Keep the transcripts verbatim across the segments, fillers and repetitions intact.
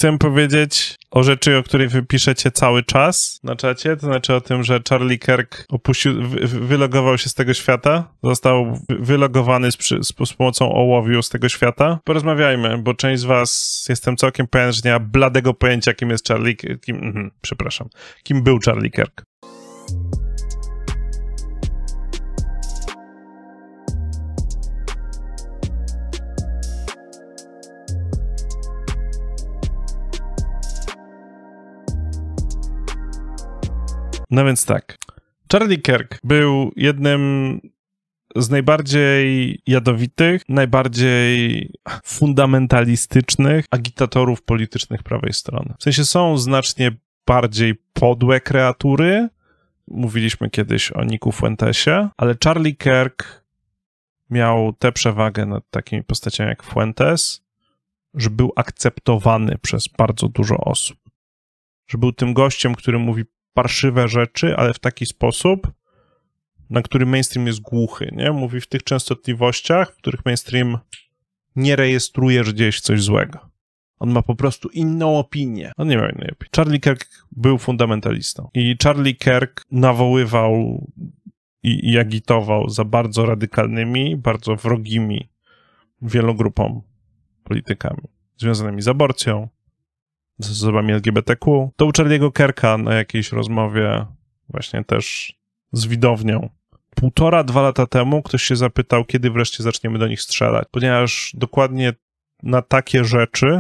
chcę powiedzieć o rzeczy, o której wy piszecie cały czas na czacie, to znaczy o tym, że Charlie Kirk opuścił, wy, wylogował się z tego świata, został wylogowany z, z, z pomocą ołowiu z tego świata. Porozmawiajmy, bo część z was, jestem całkiem pewien, że nie ma bladego pojęcia, kim jest Charlie, kim, mm, przepraszam, kim był Charlie Kirk. No więc tak, Charlie Kirk był jednym z najbardziej jadowitych, najbardziej fundamentalistycznych agitatorów politycznych prawej strony. W sensie są znacznie bardziej podłe kreatury, mówiliśmy kiedyś o Nicku Fuentesie, ale Charlie Kirk miał tę przewagę nad takimi postaciami jak Fuentes, że był akceptowany przez bardzo dużo osób. Że był tym gościem, który mówi parszywe rzeczy, ale w taki sposób, na który mainstream jest głuchy, nie? Mówi w tych częstotliwościach, w których mainstream nie rejestruje, że dzieje się coś złego. On ma po prostu inną opinię. On nie miał innej opinii. Charlie Kirk był fundamentalistą. I Charlie Kirk nawoływał i, i agitował za bardzo radykalnymi, bardzo wrogimi wielu grupom politykami związanymi z aborcją, z osobami L G B T Q. To u Charlie'ego Kirka na jakiejś rozmowie właśnie też z widownią. Półtora, dwa lata temu ktoś się zapytał, kiedy wreszcie zaczniemy do nich strzelać, ponieważ dokładnie na takie rzeczy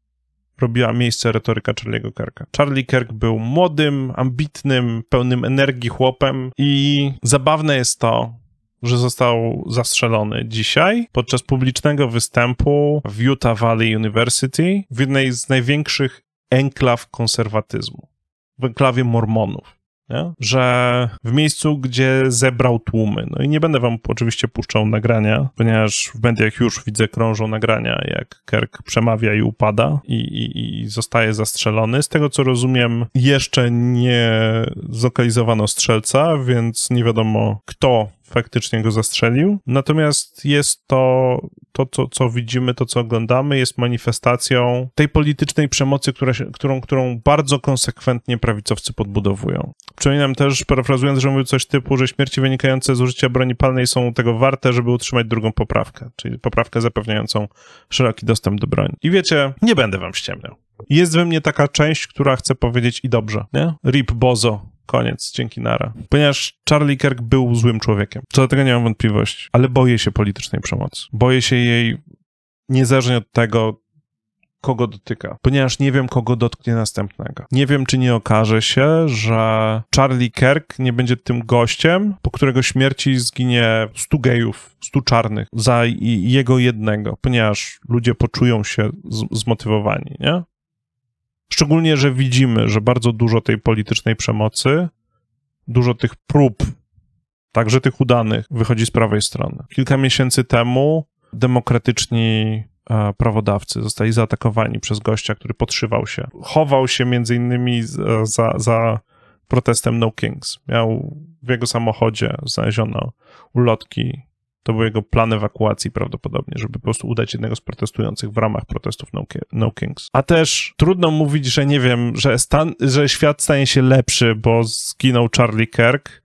robiła miejsce retoryka Charlie'ego Kirka. Charlie Kirk był młodym, ambitnym, pełnym energii chłopem i zabawne jest to, że został zastrzelony dzisiaj podczas publicznego występu w Utah Valley University w jednej z największych enklaw konserwatyzmu, w enklawie mormonów. Nie? Że w miejscu, gdzie zebrał tłumy. No i nie będę wam oczywiście puszczał nagrania, ponieważ w mediach już widzę, krążą nagrania, jak Kirk przemawia i upada i, i, i zostaje zastrzelony. Z tego, co rozumiem, jeszcze nie zlokalizowano strzelca, więc nie wiadomo, kto faktycznie go zastrzelił. Natomiast jest to, to co, co widzimy, to co oglądamy, jest manifestacją tej politycznej przemocy, która się, którą, którą bardzo konsekwentnie prawicowcy podbudowują. Przypominam też, parafrazując, że mówił coś typu, że śmierci wynikające z użycia broni palnej są tego warte, żeby utrzymać drugą poprawkę, czyli poprawkę zapewniającą szeroki dostęp do broni. I wiecie, nie będę wam ściemniał. Jest we mnie taka część, która chce powiedzieć i dobrze, nie? Rip Bozo. Koniec, dzięki nara. Ponieważ Charlie Kirk był złym człowiekiem. Co do tego nie mam wątpliwości. Ale boję się politycznej przemocy. Boję się jej niezależnie od tego, kogo dotyka. Ponieważ nie wiem, kogo dotknie następnego. Nie wiem, czy nie okaże się, że Charlie Kirk nie będzie tym gościem, po którego śmierci zginie stu gejów, stu czarnych za jego jednego. Ponieważ ludzie poczują się z- zmotywowani, nie? Szczególnie, że widzimy, że bardzo dużo tej politycznej przemocy, dużo tych prób, także tych udanych, wychodzi z prawej strony. Kilka miesięcy temu demokratyczni e, prawodawcy zostali zaatakowani przez gościa, który podszywał się. Chował się między innymi za, za protestem No Kings. Miał w jego samochodzie znaleziono ulotki. To był jego plan ewakuacji prawdopodobnie, żeby po prostu udać jednego z protestujących w ramach protestów No, no Kings. A też trudno mówić, że nie wiem, że, stan, że świat stanie się lepszy, bo zginął Charlie Kirk,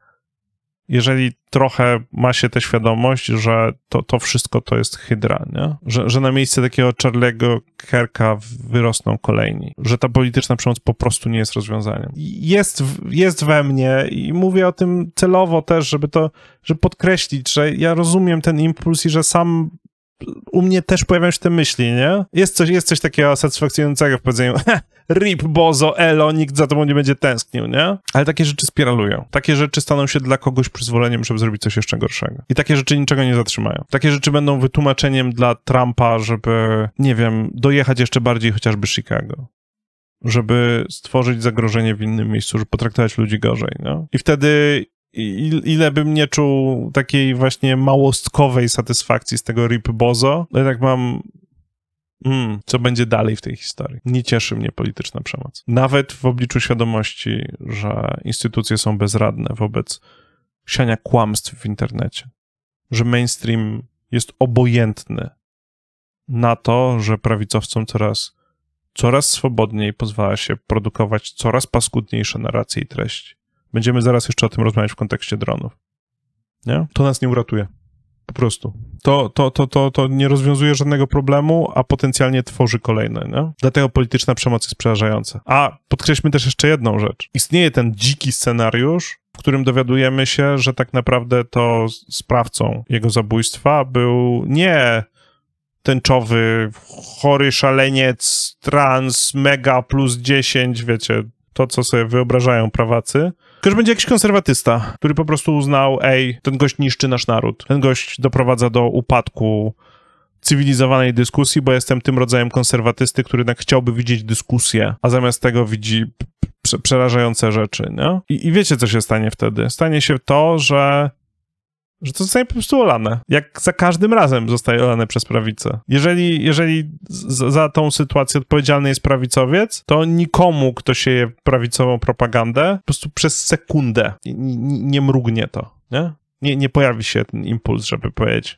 jeżeli trochę ma się tę świadomość, że to, to wszystko to jest hydra, nie? Że, że na miejsce takiego Charlie'ego Kirka wyrosną kolejni. Że ta polityczna przemoc po prostu nie jest rozwiązaniem. Jest, jest we mnie i mówię o tym celowo też, żeby to, żeby podkreślić, że ja rozumiem ten impuls i że sam u mnie też pojawiają się te myśli, nie? Jest coś, jest coś takiego satysfakcjonującego w powiedzeniu rip, bozo, elo, nikt za tobą nie będzie tęsknił, nie? Ale takie rzeczy spiralują. Takie rzeczy staną się dla kogoś przyzwoleniem, żeby zrobić coś jeszcze gorszego. I takie rzeczy niczego nie zatrzymają. Takie rzeczy będą wytłumaczeniem dla Trumpa, żeby, nie wiem, dojechać jeszcze bardziej chociażby Chicago. Żeby stworzyć zagrożenie w innym miejscu, żeby potraktować ludzi gorzej, no? I wtedy I, ile bym nie czuł takiej właśnie małostkowej satysfakcji z tego rip bozo, to jednak mam mm, co będzie dalej w tej historii. Nie cieszy mnie polityczna przemoc. Nawet w obliczu świadomości, że instytucje są bezradne wobec siania kłamstw w internecie. Że mainstream jest obojętny na to, że prawicowcom coraz coraz swobodniej pozwala się produkować coraz paskudniejsze narracje i treści. Będziemy zaraz jeszcze o tym rozmawiać w kontekście dronów. Nie? To nas nie uratuje. Po prostu. To, to, to, to, to nie rozwiązuje żadnego problemu, a potencjalnie tworzy kolejne. Nie? Dlatego polityczna przemoc jest przerażająca. A podkreślmy też jeszcze jedną rzecz. Istnieje ten dziki scenariusz, w którym dowiadujemy się, że tak naprawdę to sprawcą jego zabójstwa był nie tęczowy, chory szaleniec, trans, mega plus dziesięć, wiecie, to co sobie wyobrażają prawacy, tylko że będzie jakiś konserwatysta, który po prostu uznał, ej, ten gość niszczy nasz naród, ten gość doprowadza do upadku cywilizowanej dyskusji, bo jestem tym rodzajem konserwatysty, który jednak chciałby widzieć dyskusję, a zamiast tego widzi prze- przerażające rzeczy, nie? I, I wiecie, co się stanie wtedy? Stanie się to, że że to zostanie po prostu olane. Jak za każdym razem zostaje olane przez prawicę. Jeżeli, jeżeli z, za tą sytuację odpowiedzialny jest prawicowiec, to nikomu, kto sieje prawicową propagandę, po prostu przez sekundę nie, nie, nie mrugnie to, nie? nie? Nie pojawi się ten impuls, żeby powiedzieć,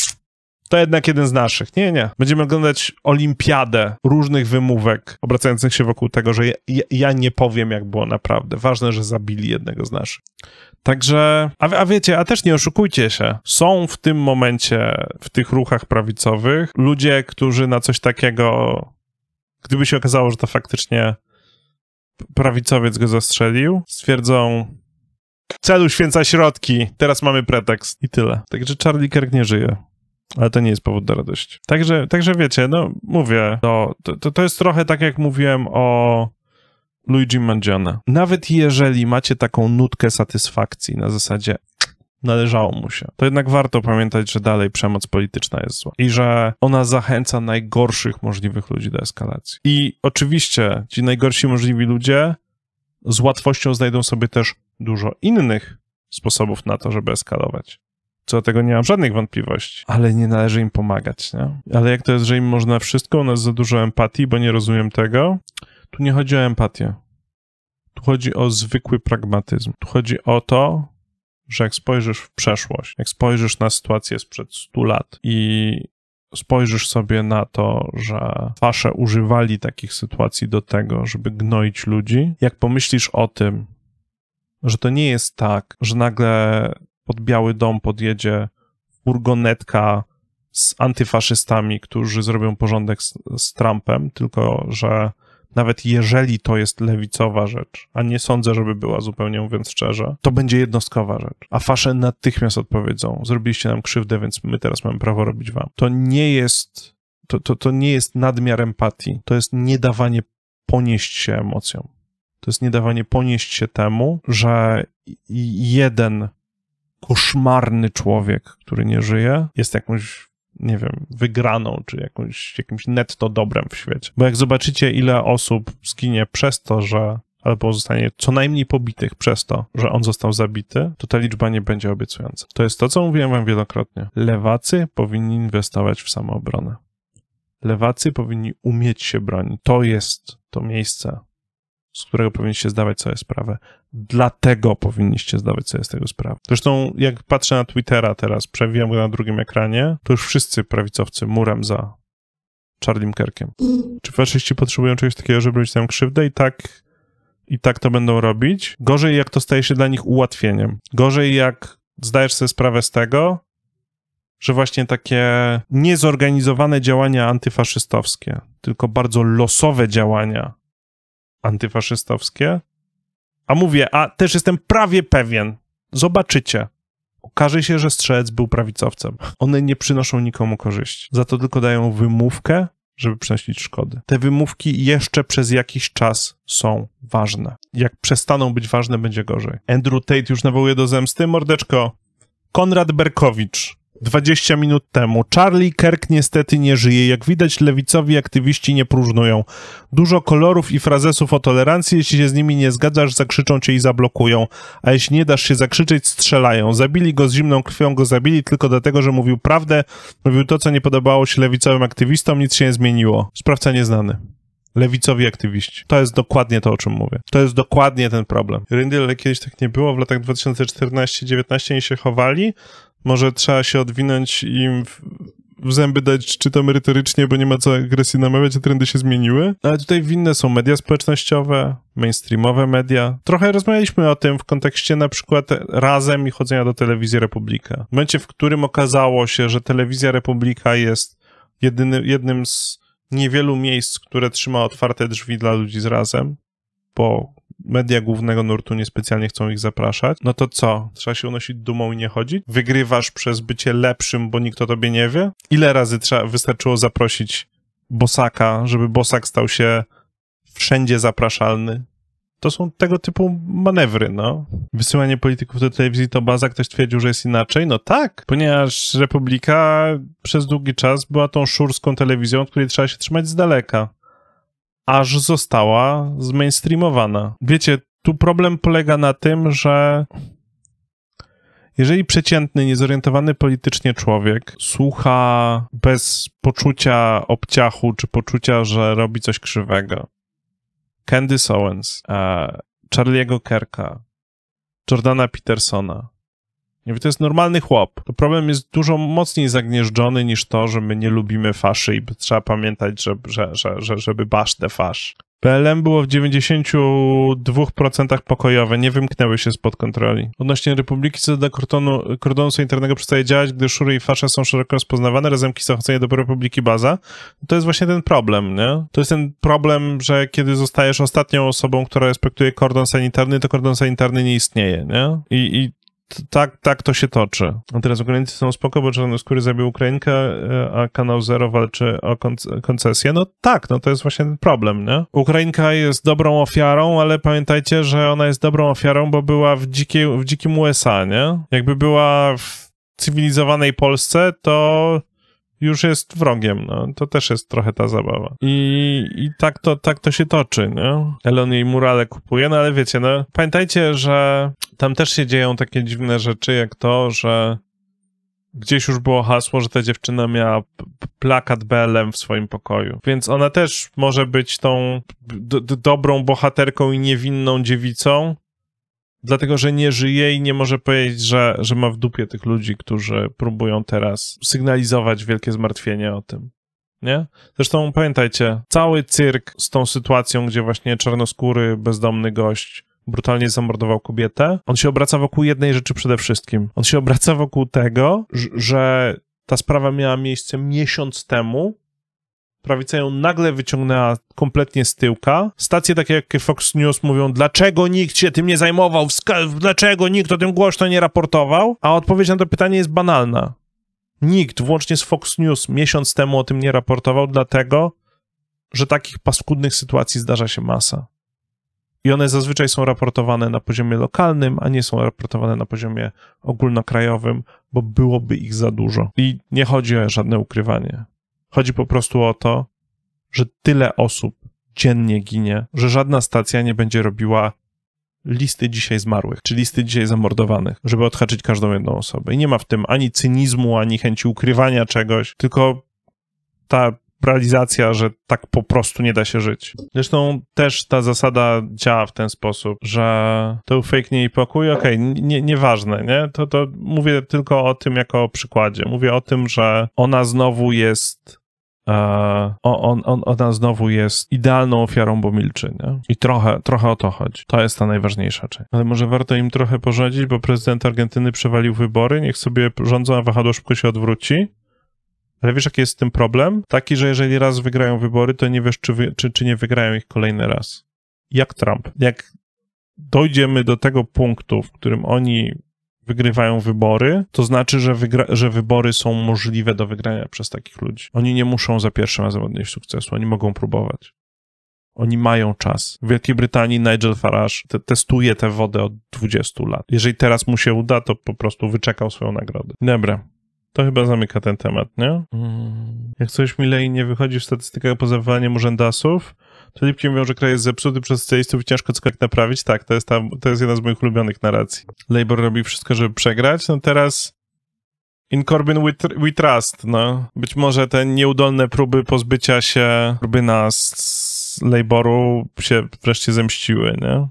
to jednak jeden z naszych. Nie, nie. Będziemy oglądać olimpiadę różnych wymówek obracających się wokół tego, że ja, ja nie powiem, jak było naprawdę. Ważne, że zabili jednego z naszych. Także, a, a wiecie, a też nie oszukujcie się. Są w tym momencie, w tych ruchach prawicowych, ludzie, którzy na coś takiego, gdyby się okazało, że to faktycznie prawicowiec go zastrzelił, stwierdzą, cel uświęca środki, teraz mamy pretekst i tyle. Także Charlie Kirk nie żyje. Ale to nie jest powód do radości. Także, także wiecie, no mówię, to, to, to jest trochę tak, jak mówiłem o Luigi Mangione. Nawet jeżeli macie taką nutkę satysfakcji na zasadzie należało mu się, to jednak warto pamiętać, że dalej przemoc polityczna jest zła i że ona zachęca najgorszych możliwych ludzi do eskalacji. I oczywiście ci najgorsi możliwi ludzie z łatwością znajdą sobie też dużo innych sposobów na to, żeby eskalować. Co do tego nie mam żadnych wątpliwości, ale nie należy im pomagać, nie? Ale jak to jest, że im można wszystko, u nas za dużo empatii, bo nie rozumiem tego, tu nie chodzi o empatię. Tu chodzi o zwykły pragmatyzm. Tu chodzi o to, że jak spojrzysz w przeszłość, jak spojrzysz na sytuację sprzed stu lat i spojrzysz sobie na to, że fasze używali takich sytuacji do tego, żeby gnoić ludzi, jak pomyślisz o tym, że to nie jest tak, że nagle pod Biały Dom podjedzie furgonetka z antyfaszystami, którzy zrobią porządek z, z Trumpem, tylko że nawet jeżeli to jest lewicowa rzecz, a nie sądzę, żeby była, zupełnie mówiąc szczerze, to będzie jednostkowa rzecz. A fasze natychmiast odpowiedzą, zrobiliście nam krzywdę, więc my teraz mamy prawo robić wam. To nie jest, to, to, to nie jest nadmiar empatii, to jest niedawanie ponieść się emocjom. To jest niedawanie ponieść się temu, że jeden koszmarny człowiek, który nie żyje, jest jakąś, nie wiem, wygraną, czy jakąś, jakimś netto dobrem w świecie. Bo jak zobaczycie, ile osób zginie przez to, że albo zostanie co najmniej pobitych przez to, że on został zabity, to ta liczba nie będzie obiecująca. To jest to, co mówiłem wam wielokrotnie. Lewacy powinni inwestować w samoobronę. Lewacy powinni umieć się bronić. To jest to miejsce, z którego powinniście zdawać sobie sprawę. Dlatego powinniście zdawać sobie z tego sprawę. Zresztą, jak patrzę na Twittera teraz, przewijam go na drugim ekranie, to już wszyscy prawicowcy murem za Charliem Kirkiem. Czy faszyści potrzebują czegoś takiego, żeby robić tam krzywdę? I tak, i tak to będą robić. Gorzej, jak to staje się dla nich ułatwieniem. Gorzej, jak zdajesz sobie sprawę z tego, że właśnie takie niezorganizowane działania antyfaszystowskie, tylko bardzo losowe działania antyfaszystowskie, a mówię, a też jestem prawie pewien, zobaczycie, okaże się, że strzelec był prawicowcem. One nie przynoszą nikomu korzyści. Za to tylko dają wymówkę, żeby przynosić szkody. Te wymówki jeszcze przez jakiś czas są ważne. Jak przestaną być ważne, będzie gorzej. Andrew Tate już nawołuje do zemsty. Mordeczko, Konrad Berkowicz dwadzieścia minut temu. Charlie Kirk niestety nie żyje. Jak widać, lewicowi aktywiści nie próżnują. Dużo kolorów i frazesów o tolerancji. Jeśli się z nimi nie zgadzasz, zakrzyczą cię i zablokują. A jeśli nie dasz się zakrzyczeć, strzelają. Zabili go z zimną krwią, go zabili tylko dlatego, że mówił prawdę. Mówił to, co nie podobało się lewicowym aktywistom. Nic się nie zmieniło. Sprawca nieznany. Lewicowi aktywiści. To jest dokładnie to, o czym mówię. To jest dokładnie ten problem. Ryndy, ale kiedyś tak nie było. W latach dwa tysiące czternaście dziewiętnaście oni się chowali. Może trzeba się odwinąć im w, w zęby dać, czy to merytorycznie, bo nie ma co agresji namawiać, a trendy się zmieniły. Ale tutaj winne są media społecznościowe, mainstreamowe media. Trochę rozmawialiśmy o tym w kontekście na przykład Razem i chodzenia do Telewizji Republika. W momencie, w którym okazało się, że Telewizja Republika jest jedyny, jednym z niewielu miejsc, które trzyma otwarte drzwi dla ludzi z Razem, bo media głównego nurtu niespecjalnie chcą ich zapraszać, no to co? Trzeba się unosić dumą i nie chodzić? Wygrywasz przez bycie lepszym, bo nikt o tobie nie wie? Ile razy trzeba, wystarczyło zaprosić Bosaka, żeby Bosak stał się wszędzie zapraszalny? To są tego typu manewry, no. Wysyłanie polityków do telewizji to baza, ktoś twierdził, że jest inaczej? No tak, ponieważ Republika przez długi czas była tą szurską telewizją, od której trzeba się trzymać z daleka, aż została zmainstreamowana. Wiecie, tu problem polega na tym, że jeżeli przeciętny, niezorientowany politycznie człowiek słucha bez poczucia obciachu, czy poczucia, że robi coś krzywego, Candace Owens, e, Charlie'ego Kirka, Jordana Petersona. Nie, to jest normalny chłop. To problem jest dużo mocniej zagnieżdżony niż to, że my nie lubimy faszy i trzeba pamiętać, że, że, że, że, żeby basz te fasz. P L M było w dziewięćdziesięciu dwóch procentach pokojowe, nie wymknęły się spod kontroli. Odnośnie Republiki, co do kordonu, kordonu sanitarnego przestaje działać, gdy szury i fasze są szeroko rozpoznawane, razemki zachodzenie do Republiki baza. To jest właśnie ten problem, nie? To jest ten problem, że kiedy zostajesz ostatnią osobą, która respektuje kordon sanitarny, to kordon sanitarny nie istnieje, nie? I, i Tak, tak to się toczy. A teraz Ukraińcy są spoko, bo Czarnoskóry zabił Ukrainkę, a Kanał Zero walczy o koncesję. No tak, no to jest właśnie ten problem, nie? Ukrainka jest dobrą ofiarą, ale pamiętajcie, że ona jest dobrą ofiarą, bo była w, dzikiej, w dzikim U S A, nie? Jakby była w cywilizowanej Polsce, to już jest wrogiem, no. To też jest trochę ta zabawa. I, i tak, to, tak to się toczy, nie? Elon jej murale kupuje, no ale wiecie, no pamiętajcie, że tam też się dzieją takie dziwne rzeczy, jak to, że gdzieś już było hasło, że ta dziewczyna miała plakat B L M w swoim pokoju. Więc ona też może być tą d- d- dobrą bohaterką i niewinną dziewicą, dlatego że nie żyje i nie może powiedzieć, że, że ma w dupie tych ludzi, którzy próbują teraz sygnalizować wielkie zmartwienie o tym. Nie? Zresztą pamiętajcie, cały cyrk z tą sytuacją, gdzie właśnie czarnoskóry, bezdomny gość brutalnie zamordował kobietę, on się obraca wokół jednej rzeczy przede wszystkim. On się obraca wokół tego, że ta sprawa miała miejsce miesiąc temu, prawica ją nagle wyciągnęła kompletnie z tyłka. Stacje takie jak Fox News mówią, dlaczego nikt się tym nie zajmował, dlaczego nikt o tym głośno nie raportował, a odpowiedź na to pytanie jest banalna. Nikt, włącznie z Fox News, miesiąc temu o tym nie raportował, dlatego, że takich paskudnych sytuacji zdarza się masa. I one zazwyczaj są raportowane na poziomie lokalnym, a nie są raportowane na poziomie ogólnokrajowym, bo byłoby ich za dużo. I nie chodzi o żadne ukrywanie. Chodzi po prostu o to, że tyle osób dziennie ginie, że żadna stacja nie będzie robiła listy dzisiaj zmarłych, czy listy dzisiaj zamordowanych, żeby odhaczyć każdą jedną osobę. I nie ma w tym ani cynizmu, ani chęci ukrywania czegoś, tylko ta realizacja, że tak po prostu nie da się żyć. Zresztą też ta zasada działa w ten sposób, że to fake nie i pokój, okej, okay, nie, nieważne, nie? To, to mówię tylko o tym jako o przykładzie. Mówię o tym, że ona znowu jest Uh, on, on, ona znowu jest idealną ofiarą, bo milczy, nie? I trochę, trochę o to chodzi. To jest ta najważniejsza część. Ale może warto im trochę porządzić, bo prezydent Argentyny przewalił wybory, niech sobie rządzą, a wahadło szybko się odwróci. Ale wiesz, jaki jest z tym problem? Taki, że jeżeli raz wygrają wybory, to nie wiesz, czy, wy, czy, czy nie wygrają ich kolejny raz. Jak Trump. Jak dojdziemy do tego punktu, w którym oni wygrywają wybory, to znaczy, że, wygra- że wybory są możliwe do wygrania przez takich ludzi. Oni nie muszą za pierwszym razem odnieść sukcesu, oni mogą próbować. Oni mają czas. W Wielkiej Brytanii Nigel Farage te- testuje tę wodę od dwudziestu lat. Jeżeli teraz mu się uda, to po prostu wyczekał swoją nagrodę. Dobra. To chyba zamyka ten temat, nie? Mm. Jak coś milej nie wychodzi w statystykach po zawołaniu urzędasów, to Lipki mówią, że kraj jest zepsuty przez socjalistów i ciężko cokolwiek naprawić. Tak, to jest, ta, to jest jedna z moich ulubionych narracji. Labour robi wszystko, żeby przegrać. No teraz in Corbyn we, tr- we trust, no. Być może te nieudolne próby pozbycia się Corbyna z, z Labouru się wreszcie zemściły, nie?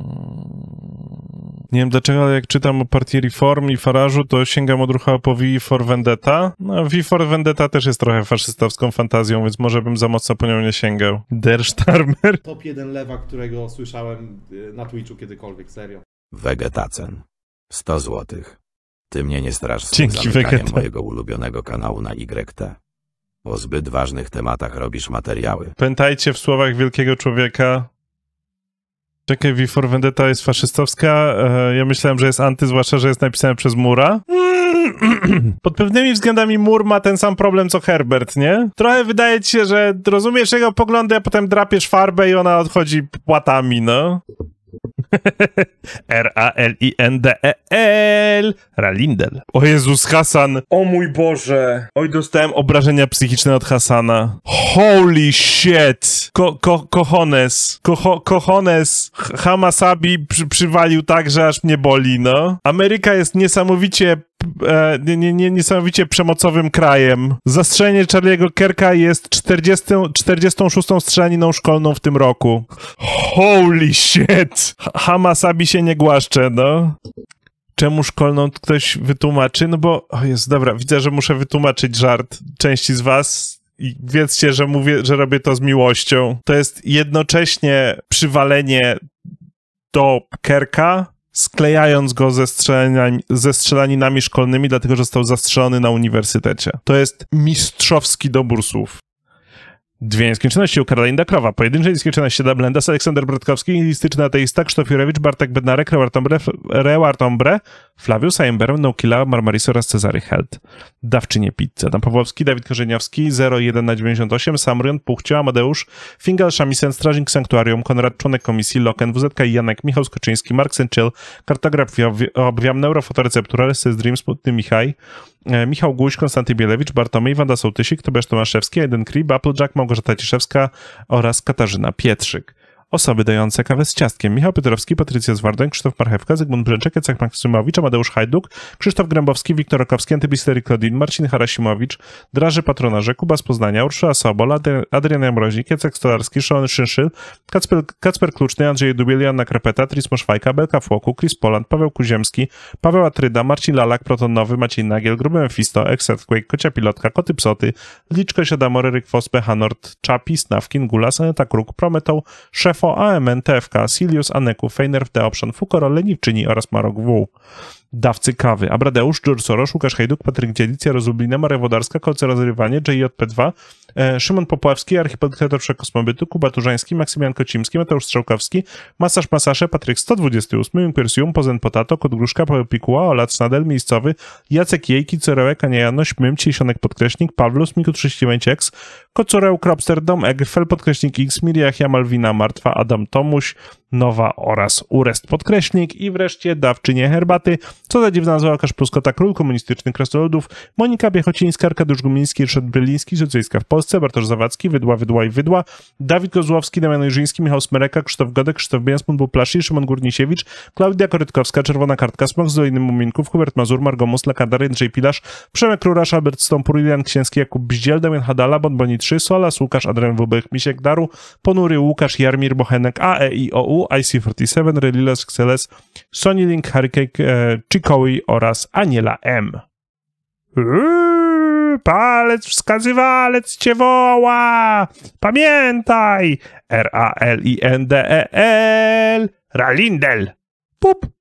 Nie wiem dlaczego, ale jak czytam o partii Reform i Farage'u, to sięgam odruchowo po V for Vendetta. No, V for Vendetta też jest trochę faszystowską fantazją, więc może bym za mocno po nią nie sięgał. Der Starmer. Top jeden lewa, którego słyszałem na Twitchu kiedykolwiek, serio. Wegetacen. sto złotych. Ty mnie nie strasz z tym Dzięki, zamykaniem Vegeta. mojego ulubionego kanału na Y T. O zbyt ważnych tematach robisz materiały. Pamiętajcie w słowach wielkiego człowieka. Czekaj, V for Vendetta jest faszystowska. E, ja myślałem, że jest anty, zwłaszcza, że jest napisane przez Mura. Pod pewnymi względami Mur ma ten sam problem co Herbert, nie? Trochę wydaje ci się, że rozumiesz jego poglądy, a potem drapiesz farbę i ona odchodzi płatami, no. R A L I N D E L Ralindel. O Jezus, Hasan. O mój Boże. Oj, dostałem obrażenia psychiczne od Hasana. Holy shit. Ko, ko, kochones. Kocho, kochones. Hamasabi przy, przywalił tak, że aż mnie boli, no. Ameryka jest niesamowicie E, nie, nie, nie, niesamowicie przemocowym krajem. Zastrzelenie Charlie'ego Kirka jest czterdziestą, czterdziestą szóstą strzelaniną szkolną w tym roku. Holy shit! Hamasabi się nie głaszcze, no. Czemu szkolną ktoś wytłumaczy? No bo, o jest, dobra, widzę, że muszę wytłumaczyć żart części z was. I wiedzcie, że mówię, że robię to z miłością. To jest jednocześnie przywalenie do Kirka, sklejając go ze, ze strzelaninami szkolnymi, dlatego że został zastrzelony na uniwersytecie. To jest mistrzowski dobór słów. Dwie nieskończoności u Karolina Dakrowa, pojedyncze nieskończoności da Blendas, Aleksander Brodkowski, nihilistyczny ateista, Krzysztof Jurewicz, Bartek Bednarek, Rewart Ombre, Flavius Heimber, No Killa, Marmaris oraz Cezary Held. Dawczynie pizza. Adam Pawłowski, Dawid Korzeniowski, zero jeden na dziewięćdziesiąt osiem, Samrion, Puchcio, Amadeusz, Fingal, Shamisen, Strażnik Sanktuarium, Konrad, członek komisji, Loken, W Z K i Janek, Michał Skoczyński, Mark Senczyl, Kartograf Obwiam, Neurofotoreceptura, Resys Dream, Smutny Michaj, Michał Guś, Konstanty Bielewicz, Bartomiej, Wanda Sołtysik, Tobiasz Tomaszewski, Eden Krib, Applejack, Małgorzata Ciszewska oraz Katarzyna Pietrzyk. Osoby dające kawę z ciastkiem. Michał Piotrowski, Patrycja Zwardoń, Krzysztof Marchewka, Zygmunt Brzęczek, Jacek Maksymowicz, Amadeusz Hajduk, Krzysztof Grębowski, Wiktor Rokowski, Antybistery Klodin, Marcin Harasimowicz, Draży Patronarze, Kuba z Poznania, Urszula Sobol, Adrian Jamrozik, Jacek Stolarski, Szalony Szynszyn, Kacper, Kacper Kluczny, Andrzej Dubiel, Joanna Krepeta, Trismo Szwajka, Belka Fłoku, Chris Poland, Paweł Kuziemski, Paweł Atryda, Marcin Lalak, Proton Nowy, Maciej Nagiel, Gruby Mephisto, Ex-Earthquake, Kocia Pilotka, Koty Psoty, Liczko Siadamory, Ryk Fospe, Hanort, Czapi, Snawkin, Gulas, Aneta Kruk, Prometą, Szefo, A M N, T F K, Silius, Aneku, Feiner, The Option, Fukoro, Leniwczyni oraz Marok W. Dawcy kawy. Abradeusz, George Soros, Łukasz Hejduk, Patryk Dzielic, Jarozublina, Maria Wodarska, Kolce Rozrywanie, J J P dwa, e, Szymon Popławski, Archipelator Wszechkosmobytu, Kuba Turzański, Maksymian Kocimski, Mateusz Strzałkowski, Masaż Masasze, Patryk sto dwadzieścia osiem, Impersium, Pozen Potato, Kod Gruszka, Paweł Pikuła, Olat Snadel, Miejscowy, Jacek Jejki, Cerełek, Ania Janość, Mym, Cisionek Podkreśnik, Pawlus, Miku trzydzieści dziewięć X, Kocoreł, Kropsterdom, Egfel, Podkreśnik X, Miriachia, Malwina, Martwa, Adam Tomuś, Nowa oraz Urest Podkreśnik i wreszcie dawczynie herbaty, co za dziwna nazwa Łukasz Pluskota, Król Komunistyczny Krasnoludów, Monika Biechocińska, Arkadiusz Gumiński, Ryszard Bryliński, Socjalistka w Polsce, Bartosz Zawadzki, Wydła, Wydła i Wydła, Dawid Kozłowski, Damian Ojrzyński, Michał Smereka, Krzysztof Godek, Krzysztof Biensmund, Buplaszy, Szymon Górnisiewicz, Klaudia Korytkowska, Czerwona Kartka, Smok z Doliny Muminków, Hubert Mazur, Margomus, Lekadar, Jędrzej Pilarz, Przemek Rurasz, Albert Stąpur, Ilian Księski, Jakub Bździel, Damian Hadala, Bonboni trzy, Solas, Łukasz, Adrian Wubek, Misiek Daru, Ponury Łukasz, Jarmir Bochenek, A E I O U, I C czterdzieści siedem, Relilas, X L S, Sony Link, Hurricane, e, Chikowi oraz Aniela M. Uuu, palec wskazywalec cię woła! Pamiętaj! R A L I N D E L Ralindel! Pup!